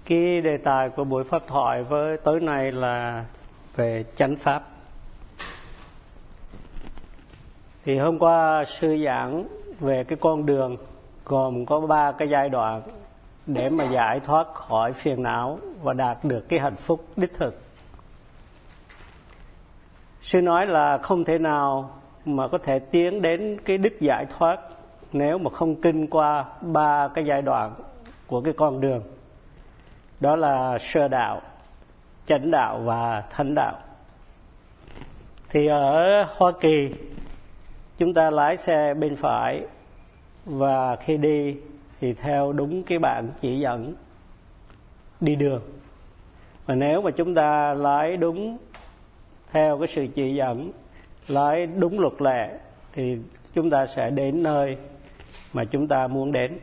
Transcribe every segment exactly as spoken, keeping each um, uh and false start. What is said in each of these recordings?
Cái đề tài của buổi pháp thoại với tối nay là về chánh pháp. Thì hôm qua sư giảng về cái con đường gồm có ba cái giai đoạn để mà giải thoát khỏi phiền não và đạt được cái hạnh phúc đích thực. Sư nói là không thể nào mà có thể tiến đến cái đích giải thoát nếu mà không kinh qua ba cái giai đoạn của cái con đường. Đó là sơ đạo, chánh đạo và thánh đạo. Thì ở Hoa Kỳ, chúng ta lái xe bên phải và khi đi thì theo đúng cái bảng chỉ dẫn đi đường. Và nếu mà chúng ta lái đúng theo cái sự chỉ dẫn, lái đúng luật lệ thì chúng ta sẽ đến nơi mà chúng ta muốn đến.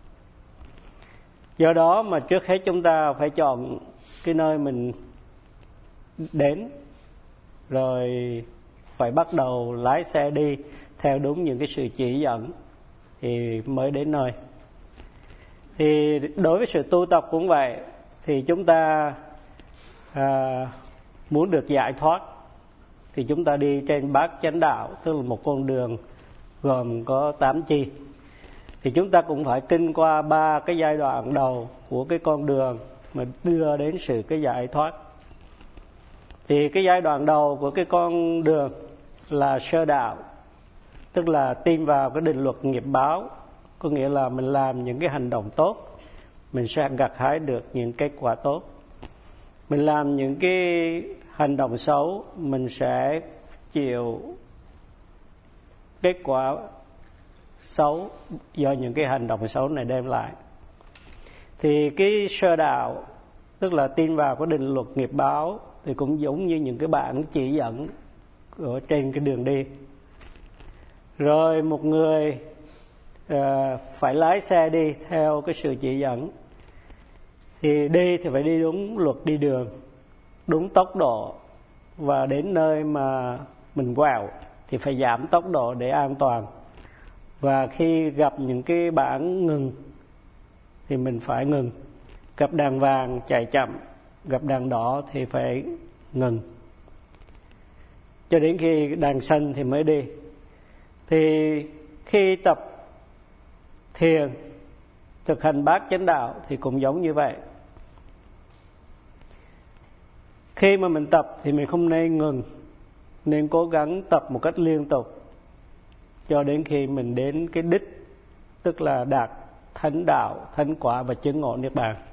Do đó mà trước hết chúng ta phải chọn cái nơi mình đến, rồi phải bắt đầu lái xe đi theo đúng những cái sự chỉ dẫn thì mới đến nơi. Thì đối với sự tu tập cũng vậy, thì chúng ta à, muốn được giải thoát thì chúng ta đi trên bát chánh đạo, tức là một con đường gồm có tám chi. Thì chúng ta cũng phải kinh qua ba cái giai đoạn đầu của cái con đường mà đưa đến sự cái giải thoát. Thì cái giai đoạn đầu của cái con đường là sơ đạo, tức là tin vào cái định luật nghiệp báo, có nghĩa là mình làm những cái hành động tốt, mình sẽ gặt hái được những kết quả tốt. Mình làm những cái hành động xấu, mình sẽ chịu kết quả xấu do những cái hành động xấu này đem lại. Thì cái sơ đạo, tức là tin vào cái định luật nghiệp báo, thì cũng giống như những cái bảng chỉ dẫn ở trên cái đường đi. Rồi một người uh, phải lái xe đi theo cái sự chỉ dẫn. Thì đi thì phải đi đúng luật đi đường, đúng tốc độ, và đến nơi mà mình quẹo thì phải giảm tốc độ để an toàn. Và khi gặp những cái bảng ngừng thì mình phải ngừng. Gặp đèn vàng chạy chậm, gặp đèn đỏ thì phải ngừng, cho đến khi đèn xanh thì mới đi. Thì khi tập thiền, thực hành bát chánh đạo thì cũng giống như vậy. Khi mà mình tập thì mình không nên ngừng, nên cố gắng tập một cách liên tục cho đến khi mình đến cái đích, tức là đạt thánh đạo, thánh quả và chứng ngộ niết bàn.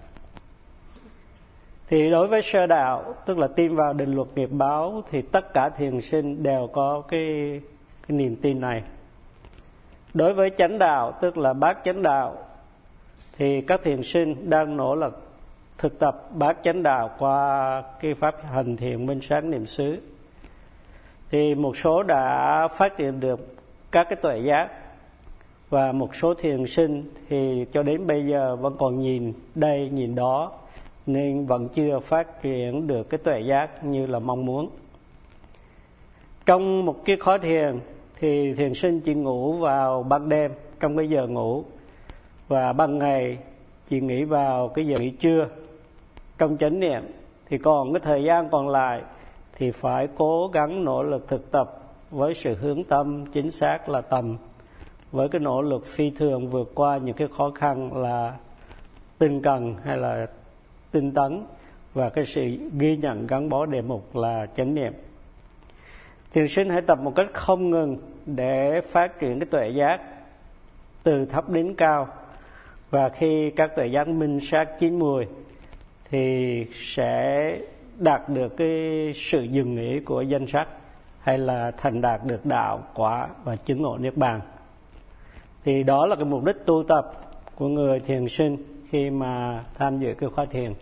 Thì đối với sơ đạo, tức là tin vào định luật nghiệp báo, thì tất cả thiền sinh đều có cái, cái niềm tin này. Đối với chánh đạo, tức là bát chánh đạo, thì các thiền sinh đang nỗ lực thực tập bát chánh đạo qua cái pháp hành thiền minh sát niệm xứ. Thì một số đã phát triển được các cái tuệ giác, và một số thiền sinh thì cho đến bây giờ vẫn còn nhìn đây nhìn đó, nên vẫn chưa phát triển được cái tuệ giác như là mong muốn. Trong một cái khóa thiền thì thiền sinh chỉ ngủ vào ban đêm trong cái giờ ngủ, và ban ngày chỉ nghỉ vào cái giờ nghỉ trưa trong chánh niệm. Thì còn cái thời gian còn lại thì phải cố gắng nỗ lực thực tập với sự hướng tâm chính xác là tầm, với cái nỗ lực phi thường vượt qua những cái khó khăn là tinh cần hay là tinh tấn, và cái sự ghi nhận gắn bó đề mục là chánh niệm. Thiền sinh hãy tập một cách không ngừng để phát triển cái tuệ giác từ thấp đến cao, và khi các tuệ giác minh sát chín mùi thì sẽ đạt được cái sự dừng nghỉ của danh sắc, hay là thành đạt được đạo quả và chứng ngộ niết bàn. Thì đó là cái mục đích tu tập của người thiền sinh khi mà tham dự cái khóa thiền.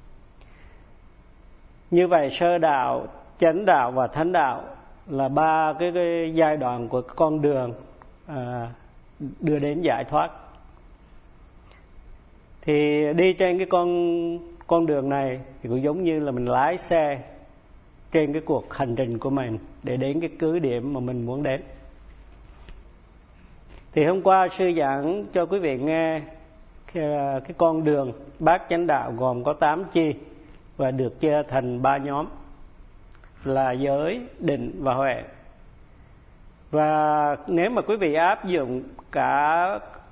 Như vậy sơ đạo, chánh đạo và thánh đạo là ba cái, cái giai đoạn của cái con đường à, đưa đến giải thoát. Thì đi trên cái con con đường này thì cũng giống như là mình lái xe trên cái cuộc hành trình của mình để đến cái cứ điểm mà mình muốn đến. Thì hôm qua sư giảng cho quý vị nghe cái, cái con đường bát chánh đạo gồm có tám chi và được chia thành ba nhóm là giới, định và huệ. Và nếu mà quý vị áp dụng cả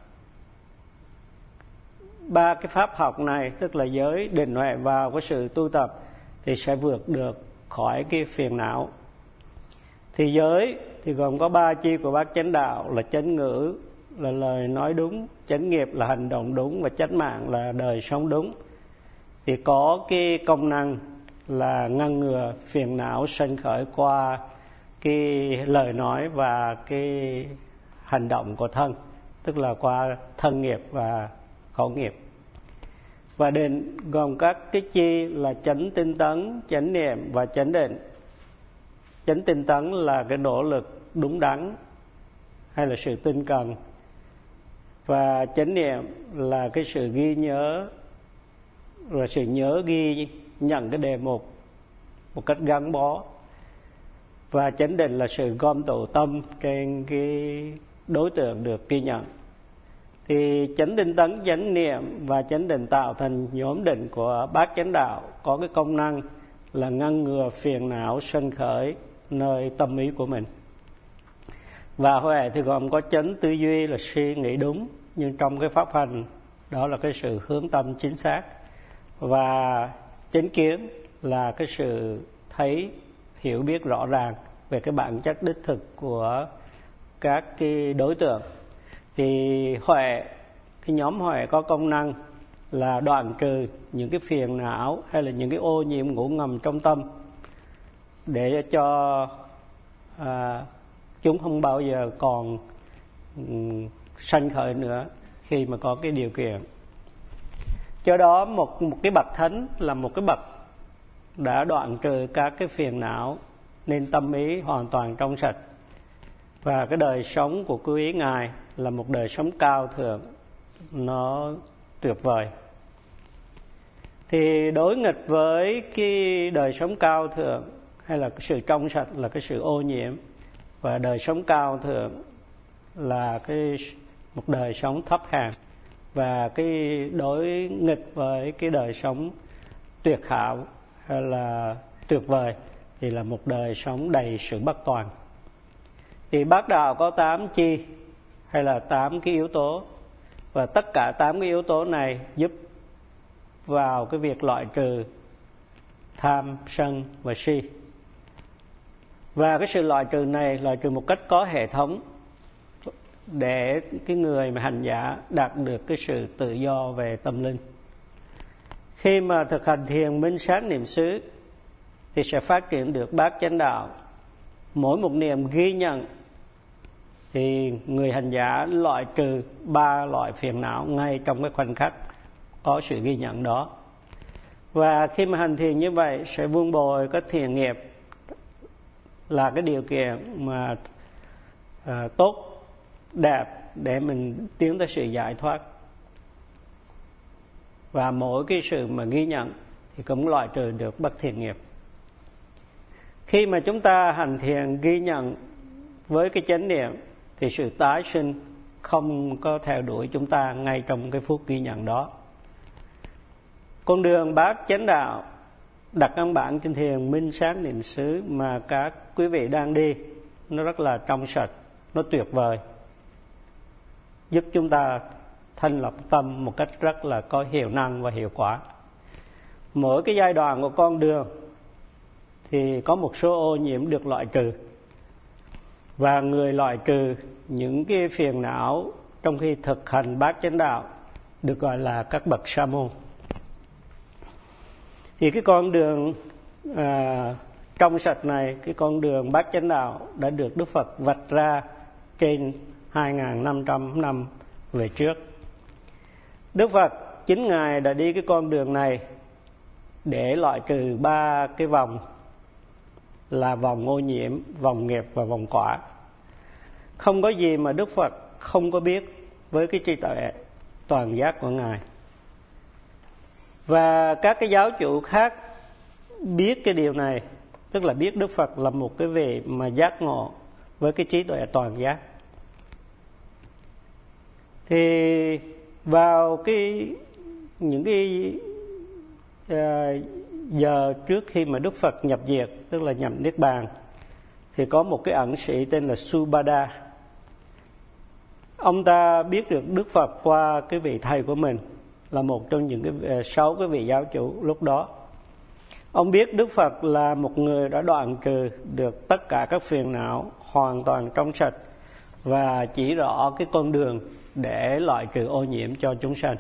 ba cái pháp học này, tức là giới, định, huệ vào cái sự tu tập, thì sẽ vượt được khỏi cái phiền não. Thì giới thì gồm có ba chi của bát chánh đạo là chánh ngữ, là lời nói đúng, chánh nghiệp là hành động đúng, và chánh mạng là đời sống đúng. Thì có cái công năng là ngăn ngừa phiền não sanh khởi qua cái lời nói và cái hành động của thân, tức là qua thân nghiệp và khẩu nghiệp. Và định gồm các cái chi là chánh tinh tấn, chánh niệm và chánh định. Chánh tinh tấn là cái nỗ lực đúng đắn hay là sự tinh cần, và chánh niệm là cái sự ghi nhớ, rồi sự nhớ ghi nhận cái đề mục một cách gắn bó, và chánh định là sự gom tụ tâm trên cái đối tượng được ghi nhận. Thì chánh tinh tấn, chánh niệm và chánh định tạo thành nhóm định của bát chánh đạo, có cái công năng là ngăn ngừa phiền não sanh khởi nơi tâm ý của mình. Và huệ thì gồm có chánh tư duy là suy nghĩ đúng, nhưng trong cái pháp hành đó là cái sự hướng tâm chính xác, và chánh kiến là cái sự thấy, hiểu biết rõ ràng về cái bản chất đích thực của các cái đối tượng. Thì huệ, cái nhóm huệ có công năng là đoạn trừ những cái phiền não hay là những cái ô nhiễm ngủ ngầm trong tâm, để cho à, chúng không bao giờ còn um, sanh khởi nữa khi mà có cái điều kiện. Do đó một, một cái bậc thánh là một cái bậc đã đoạn trừ các cái phiền não, nên tâm ý hoàn toàn trong sạch. Và cái đời sống của quý Ngài là một đời sống cao thượng, nó tuyệt vời. Thì đối nghịch với cái đời sống cao thượng hay là cái sự trong sạch là cái sự ô nhiễm, và đời sống cao thượng là cái một đời sống thấp hèn, và cái đối nghịch với cái đời sống tuyệt hảo hay là tuyệt vời thì là một đời sống đầy sự bất toàn. Thì bát đạo có tám chi hay là tám cái yếu tố, và tất cả tám cái yếu tố này giúp vào cái việc loại trừ tham, sân và si. Và cái sự loại trừ này loại trừ một cách có hệ thống, để cái người mà hành giả đạt được cái sự tự do về tâm linh. Khi mà thực hành thiền minh sát niệm xứ thì sẽ phát triển được bát chánh đạo. Mỗi một niệm ghi nhận thì người hành giả loại trừ ba loại phiền não ngay trong cái khoảnh khắc có sự ghi nhận đó. Và khi mà hành thiền như vậy sẽ vun bồi các thiện nghiệp, là cái điều kiện mà à, tốt đẹp để mình tiến tới sự giải thoát. Và mỗi cái sự mà ghi nhận thì cũng loại trừ được bất thiện nghiệp. Khi mà chúng ta hành thiền ghi nhận với cái chánh niệm thì sự tái sinh không có theo đuổi chúng ta ngay trong cái phút ghi nhận đó. Con đường bát chánh đạo đặt căn bản trên thiền minh sát niệm xứ mà các quý vị đang đi, nó rất là trong sạch, nó tuyệt vời, giúp chúng ta thanh lọc tâm một cách rất là có hiệu năng và hiệu quả. Mỗi cái giai đoạn của con đường thì có một số ô nhiễm được loại trừ, và người loại trừ những cái phiền não trong khi thực hành bát chánh đạo được gọi là các bậc sa môn. Thì cái con đường à, trong sạch này, cái con đường bát chánh đạo đã được Đức Phật vạch ra trên hai nghìn năm trăm năm về trước. Đức Phật chính Ngài đã đi cái con đường này để loại trừ ba cái vòng, là vòng ô nhiễm, vòng nghiệp và vòng quả. Không có gì mà Đức Phật không có biết với cái trí tuệ toàn giác của Ngài. Và các cái giáo chủ khác biết cái điều này, tức là biết Đức Phật là một cái vị mà giác ngộ với cái trí tuệ toàn giác. Thì Vào cái những cái uh, giờ trước khi mà Đức Phật nhập diệt, tức là nhập Niết Bàn, thì có một cái ẩn sĩ tên là Subhada. Ông ta biết được Đức Phật qua cái vị thầy của mình, là một trong những cái sáu cái vị giáo chủ lúc đó. Ông biết Đức Phật là một người đã đoạn trừ được tất cả các phiền não, hoàn toàn trong sạch, và chỉ rõ cái con đường để loại trừ ô nhiễm cho chúng sanh.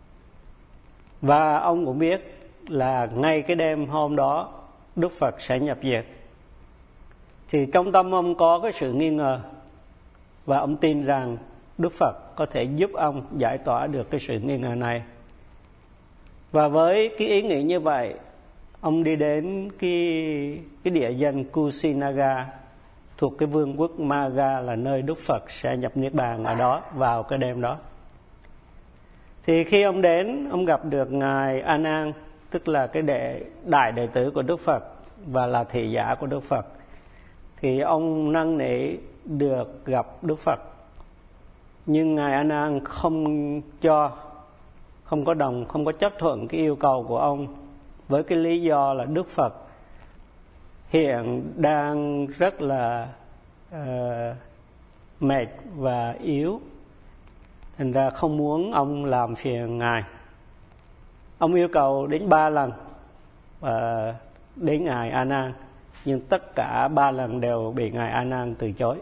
Và ông cũng biết là ngay cái đêm hôm đó Đức Phật sẽ nhập diệt. Thì trong tâm ông có cái sự nghi ngờ, và ông tin rằng Đức Phật có thể giúp ông giải tỏa được cái sự nghi ngờ này. Và với cái ý nghĩ như vậy, ông đi đến cái, cái địa danh Kusinaga thuộc cái vương quốc Maga, là nơi Đức Phật sẽ nhập Niết Bàn ở đó vào cái đêm đó. Thì khi ông đến, ông gặp được Ngài A Nan, tức là cái đệ, đại đệ tử của Đức Phật và là thị giả của Đức Phật. Thì ông năn nỉ được gặp Đức Phật, nhưng Ngài A Nan không cho, không có đồng, không có chấp thuận cái yêu cầu của ông, với cái lý do là Đức Phật hiện đang rất là uh, mệt và yếu, thành ra không muốn ông làm phiền Ngài. Ông yêu cầu đến ba lần uh, đến Ngài A Nan, nhưng tất cả ba lần đều bị Ngài A Nan từ chối.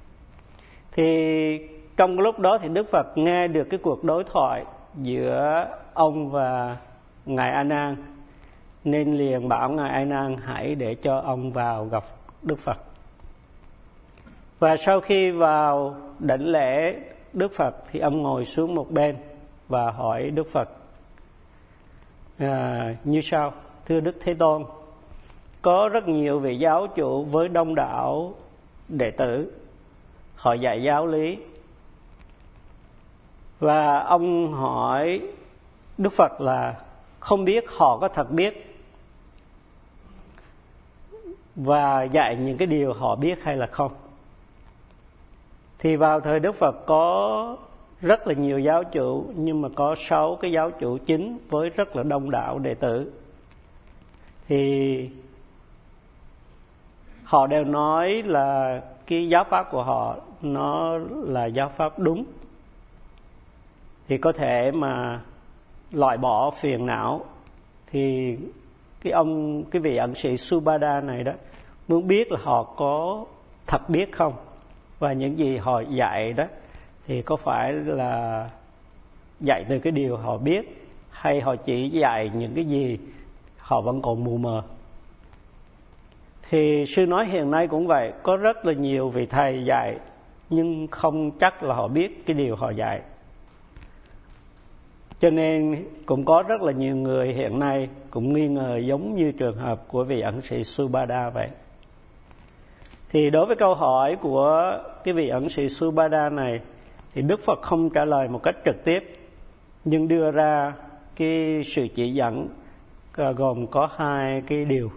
Thì trong lúc đó thì Đức Phật nghe được cái cuộc đối thoại giữa ông và Ngài A Nan, nên liền bảo Ngài A Nan hãy để cho ông vào gặp Đức Phật. Và sau khi vào đảnh lễ Đức Phật thì ông ngồi xuống một bên và hỏi Đức Phật à, như sau: thưa Đức Thế Tôn, có rất nhiều vị giáo chủ với đông đảo đệ tử, họ dạy giáo lý, và ông hỏi Đức Phật là không biết họ có thật biết và dạy những cái điều họ biết hay là không. Thì vào thời Đức Phật có rất là nhiều giáo chủ, nhưng mà có sáu cái giáo chủ chính với rất là đông đảo đệ tử. Thì họ đều nói là cái giáo pháp của họ nó là giáo pháp đúng, thì có thể mà loại bỏ phiền não. Thì cái ông cái vị ẩn sĩ Subhada này đó muốn biết là họ có thật biết không, và những gì họ dạy đó thì có phải là dạy từ cái điều họ biết, hay họ chỉ dạy những cái gì họ vẫn còn mù mờ. Thì sư nói hiện nay cũng vậy, có rất là nhiều vị thầy dạy nhưng không chắc là họ biết cái điều họ dạy. Cho nên cũng có rất là nhiều người hiện nay cũng nghi ngờ, giống như trường hợp của vị ẩn sĩ Subhada vậy. Thì đối với câu hỏi của cái vị ẩn sĩ Subhada này thì Đức Phật không trả lời một cách trực tiếp, nhưng đưa ra cái sự chỉ dẫn gồm có hai cái điều.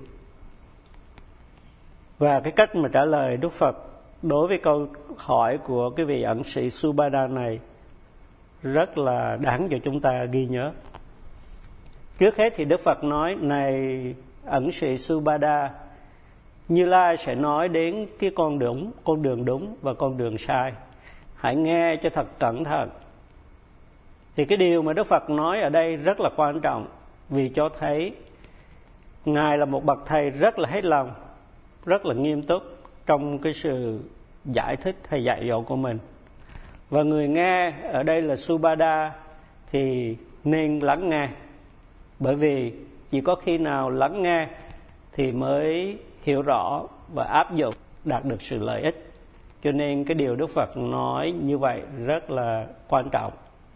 Và cái cách mà trả lời Đức Phật đối với câu hỏi của cái vị ẩn sĩ Subhada này rất là đáng cho chúng ta ghi nhớ. Trước hết thì Đức Phật nói: này ẩn sĩ Subhada, Như Lai sẽ nói đến cái con đúng, con đường đúng và con đường sai. Hãy nghe cho thật cẩn thận. Thì cái điều mà Đức Phật nói ở đây rất là quan trọng, vì cho thấy Ngài là một bậc thầy rất là hết lòng, rất là nghiêm túc trong cái sự giải thích hay dạy dỗ của mình. Và người nghe ở đây là Subhada thì nên lắng nghe, bởi vì chỉ có khi nào lắng nghe thì mới hiểu rõ và áp dụng, đạt được sự lợi ích. Cho nên cái điều Đức Phật nói như vậy rất là quan trọng.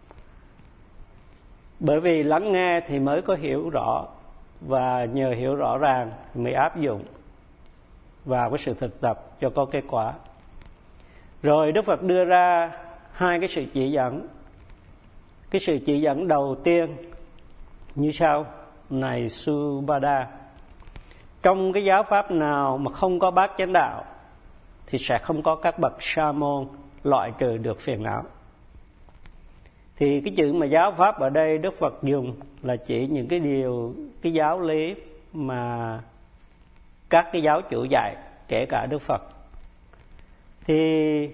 Bởi vì lắng nghe thì mới có hiểu rõ, và nhờ hiểu rõ ràng mới áp dụng vào cái sự thực tập cho có kết quả. Rồi Đức Phật đưa ra hai cái sự chỉ dẫn. Cái sự chỉ dẫn đầu tiên như sau: này Subhada, trong cái giáo pháp nào mà không có bát chánh đạo thì sẽ không có các bậc sa môn loại trừ được phiền não. Thì cái chữ mà giáo pháp ở đây Đức Phật dùng là chỉ những cái điều, cái giáo lý mà các cái giáo chủ dạy, kể cả Đức Phật. Thì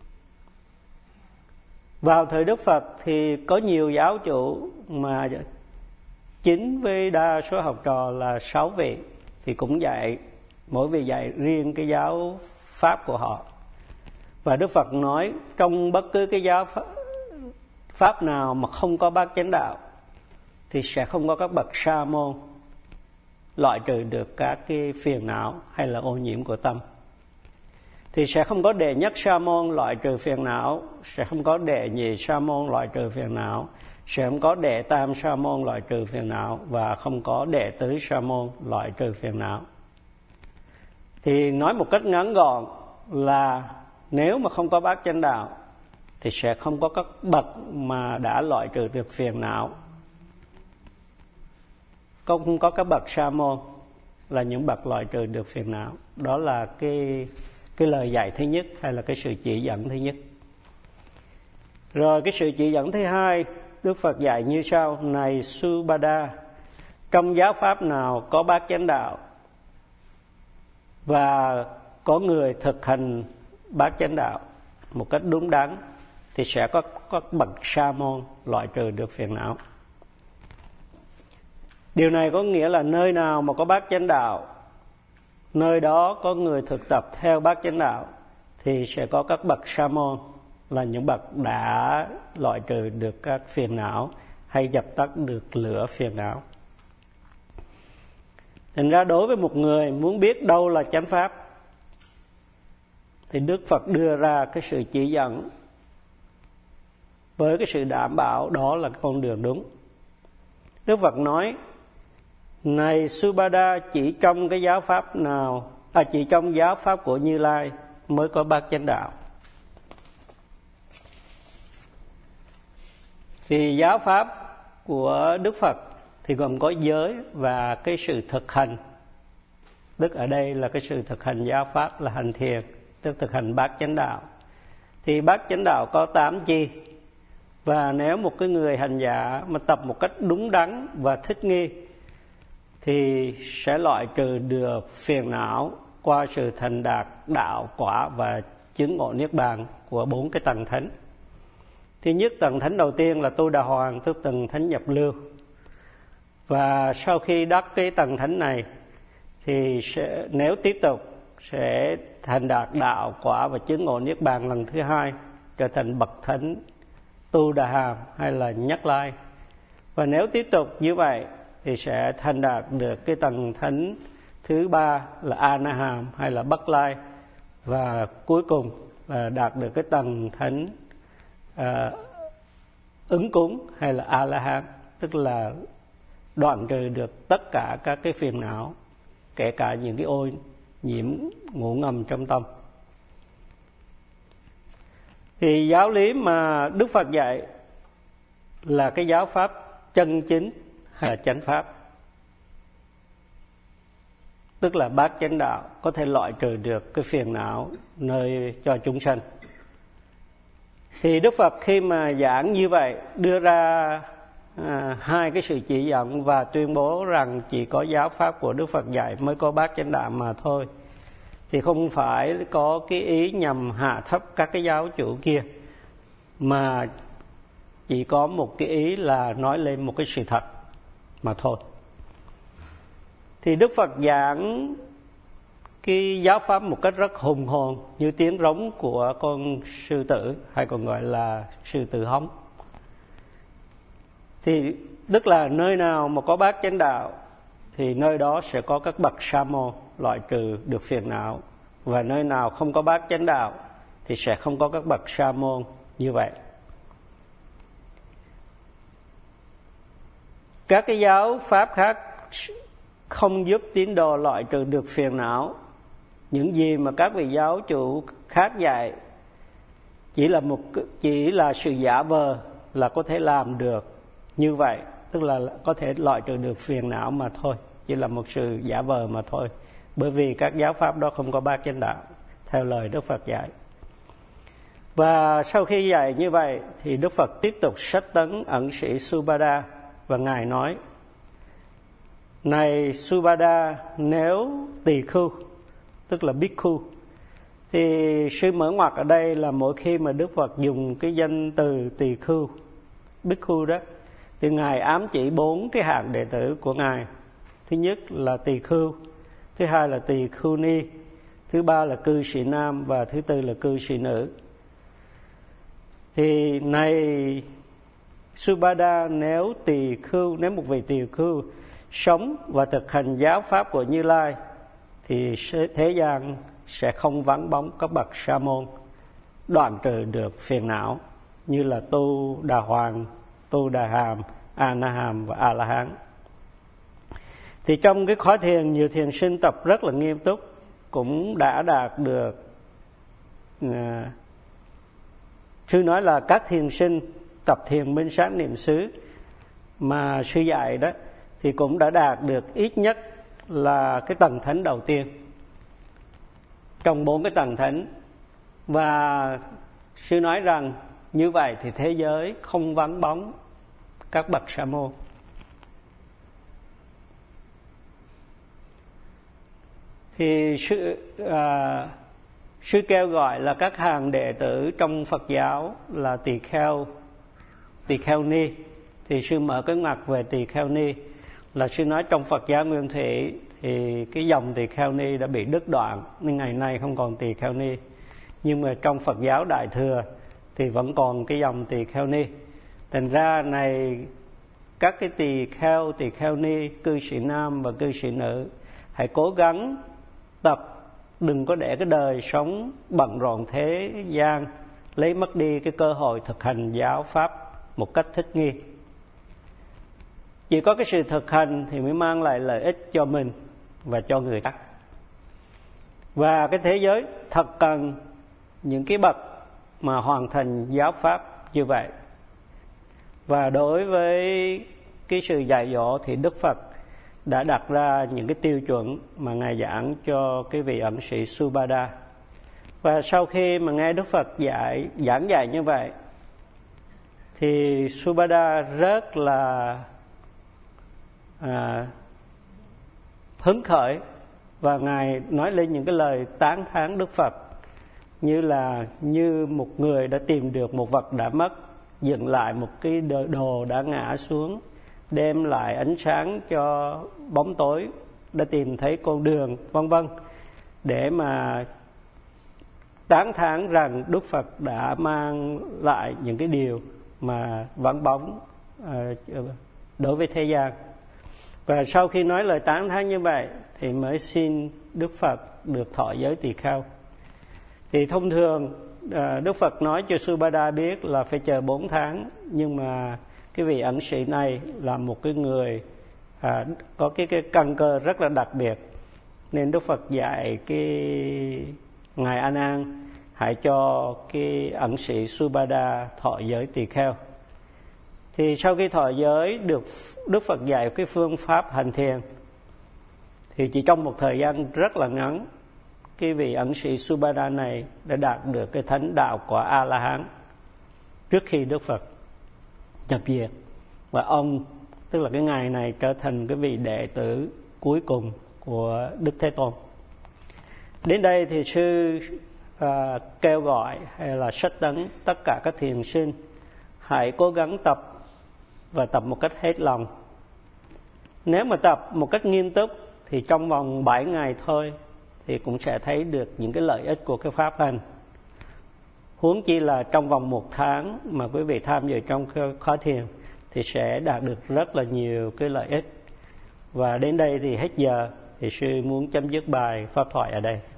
vào thời Đức Phật thì có nhiều giáo chủ mà chính với đa số học trò là sáu vị, thì cũng dạy, mỗi vị dạy riêng cái giáo pháp của họ. Và Đức Phật nói trong bất cứ cái giáo pháp, pháp nào mà không có bát chánh đạo thì sẽ không có các bậc sa môn loại trừ được các cái phiền não hay là ô nhiễm của tâm. Thì sẽ không có đệ nhất sa môn loại trừ phiền não, sẽ không có đệ nhị sa môn loại trừ phiền não, sẽ không có đệ tam sa môn loại trừ phiền não, và không có đệ tứ sa môn loại trừ phiền não. Thì nói một cách ngắn gọn là nếu mà không có bát chánh đạo thì sẽ không có các bậc mà đã loại trừ được phiền não, không có các bậc sa môn là những bậc loại trừ được phiền não. Đó là cái cái lời dạy thứ nhất, hay là cái sự chỉ dẫn thứ nhất. Rồi cái sự chỉ dẫn thứ hai, Đức Phật dạy như sau: này Subhada, trong giáo pháp nào có bát chánh đạo và có người thực hành bát chánh đạo một cách đúng đắn thì sẽ có các bậc sa môn loại trừ được phiền não. Điều này có nghĩa là nơi nào mà có bát chánh đạo, nơi đó có người thực tập theo bát chánh đạo thì sẽ có các bậc sa môn là những bậc đã loại trừ được các phiền não hay dập tắt được lửa phiền não. Thành ra đối với một người muốn biết đâu là chánh pháp thì Đức Phật đưa ra cái sự chỉ dẫn với cái sự đảm bảo đó là con đường đúng. Đức Phật nói: này Subhada, chỉ trong cái giáo pháp nào, à chỉ trong giáo pháp của Như Lai mới có bát chánh đạo. Thì giáo pháp của Đức Phật thì gồm có giới và cái sự thực hành. Tức ở đây là cái sự thực hành giáo pháp là hành thiền, tức thực hành bát chánh đạo. Thì bát chánh đạo có tám chi, và nếu một cái người hành giả mà tập một cách đúng đắn và thích nghi thì sẽ loại trừ được phiền não qua sự thành đạt đạo quả và chứng ngộ niết bàn của bốn cái tầng thánh. Thứ nhất, tầng thánh đầu tiên là Tu Đà Hoàng, tức tầng thánh nhập lưu. Và sau khi đắc cái tầng thánh này thì sẽ, nếu tiếp tục sẽ thành đạt đạo quả và chứng ngộ niết bàn lần thứ hai, trở thành bậc thánh Tu Đà Hàm hay là Nhất Lai. Và nếu tiếp tục như vậy thì sẽ thành đạt được cái tầng thánh thứ ba là A Na Hàm hay là Bắc Lai, và cuối cùng là đạt được cái tầng thánh à, ứng cúng hay là A La Hán, tức là đoạn trừ được tất cả các cái phiền não, kể cả những cái ô nhiễm ngủ ngầm trong tâm. Thì giáo lý mà Đức Phật dạy là cái giáo pháp chân chính hay là chánh pháp, tức là bát chánh đạo, có thể loại trừ được cái phiền não nơi cho chúng sanh. Thì Đức Phật khi mà giảng như vậy, đưa ra à, hai cái sự chỉ dẫn và tuyên bố rằng chỉ có giáo pháp của Đức Phật dạy mới có bát chánh đạo mà thôi, thì không phải có cái ý nhằm hạ thấp các cái giáo chủ kia, mà chỉ có một cái ý là nói lên một cái sự thật mà thôi. Thì Đức Phật giảng cái giáo pháp một cách rất hùng hồn, như tiếng rống của con sư tử, hay còn gọi là sư tử hống. Thì tức là nơi nào mà có bát chánh đạo thì nơi đó sẽ có các bậc sa môn loại trừ được phiền não, và nơi nào không có bát chánh đạo thì sẽ không có các bậc sa môn như vậy. Các cái giáo pháp khác không giúp tín đồ loại trừ được phiền não. Những gì mà các vị giáo chủ khác dạy chỉ là một chỉ là sự giả vờ là có thể làm được như vậy, tức là có thể loại trừ được phiền não mà thôi, chỉ là một sự giả vờ mà thôi, bởi vì các giáo pháp đó không có bát chánh đạo theo lời Đức Phật dạy. Và sau khi dạy như vậy thì Đức Phật tiếp tục sách tấn ẩn sĩ Subhada, và Ngài nói: này Subhada, nếu tỳ khưu, tức là bhikkhu, thì sư mở ngoặc ở đây là mỗi khi mà Đức Phật dùng cái danh từ tỳ khưu, bhikkhu đó, thì Ngài ám chỉ bốn cái hạng đệ tử của Ngài. Thứ nhất là tỳ khưu, thứ hai là tỳ khưu ni, thứ ba là cư sĩ nam, và thứ tư là cư sĩ nữ. Thì này Subhada, nếu tỳ khưu, nếu một vị tỳ khưu sống và thực hành giáo pháp của Như Lai, thì thế gian sẽ không vắng bóng các bậc sa môn đoạn trừ được phiền não, như là Tu Đà Hoàng, Tu Đà Hàm, A Na Hàm và A La Hán. Thì trong cái khóa thiền, nhiều thiền sinh tập rất là nghiêm túc cũng đã đạt được, uh, sư nói là các thiền sinh tập thiền minh sát niệm xứ mà sư dạy đó, thì cũng đã đạt được ít nhất là cái tầng thánh đầu tiên trong bốn cái tầng thánh. Và sư nói rằng như vậy thì thế giới không vắng bóng các bậc sa môn. Thì sư, à, sư kêu gọi là các hàng đệ tử trong Phật giáo là tỳ kheo, tỳ kheo ni. Thì sư mở cái ngoặc về tỳ kheo ni là sư nói trong Phật giáo Nguyên Thủy thì cái dòng tỳ kheo ni đã bị đứt đoạn, nên ngày nay không còn tỳ kheo ni. Nhưng mà trong Phật giáo Đại Thừa thì vẫn còn cái dòng tỳ kheo ni. Thành ra này, các cái tỳ kheo, tỳ kheo ni, cư sĩ nam và cư sĩ nữ, hãy cố gắng tập, đừng có để cái đời sống bận rộn thế gian lấy mất đi cái cơ hội thực hành giáo pháp một cách thích nghi. Chỉ có cái sự thực hành thì mới mang lại lợi ích cho mình và cho người khác. Và cái thế giới thật cần những cái bậc mà hoàn thành giáo pháp như vậy. Và đối với cái sự dạy dỗ thì Đức Phật đã đặt ra những cái tiêu chuẩn mà Ngài giảng cho cái vị ẩn sĩ Subhada. Và sau khi mà nghe Đức Phật dạy giảng dạy như vậy thì Subhada rất là à, hứng khởi, và Ngài nói lên những cái lời tán thán Đức Phật, như là như một người đã tìm được một vật đã mất, dựng lại một cái đồ đã ngã xuống, đem lại ánh sáng cho bóng tối, đã tìm thấy con đường, vân vân, để mà tán thán rằng Đức Phật đã mang lại những cái điều mà vắng bóng uh, đối với thế gian. Và sau khi nói lời tán thán như vậy thì mới xin Đức Phật được thọ giới tỳ kheo. Thì thông thường Đức Phật nói cho Subhada biết là phải chờ bốn tháng, nhưng mà cái vị ẩn sĩ này là một cái người à, có cái, cái căn cơ rất là đặc biệt, nên Đức Phật dạy cái Ngài A Nan hãy cho cái ẩn sĩ Subhada thọ giới tỳ kheo. Thì sau khi thọ giới được Đức Phật dạy cái phương pháp hành thiền, thì chỉ trong một thời gian rất là ngắn, cái vị ẩn sĩ Subhada này đã đạt được cái thánh đạo của A La Hán trước khi Đức Phật nhập diệt. Và ông, tức là cái ngài này, trở thành cái vị đệ tử cuối cùng của Đức Thế Tôn. Đến đây thì sư à, kêu gọi hay là sách tấn tất cả các thiền sinh hãy cố gắng tập, và tập một cách hết lòng. Nếu mà tập một cách nghiêm túc thì trong vòng bảy ngày thôi thì cũng sẽ thấy được những cái lợi ích của cái pháp hành. Huống chi là trong vòng một tháng mà quý vị tham dự trong khóa thiền thì sẽ đạt được rất là nhiều cái lợi ích. Và đến đây thì hết giờ, thì sư muốn chấm dứt bài pháp thoại ở đây.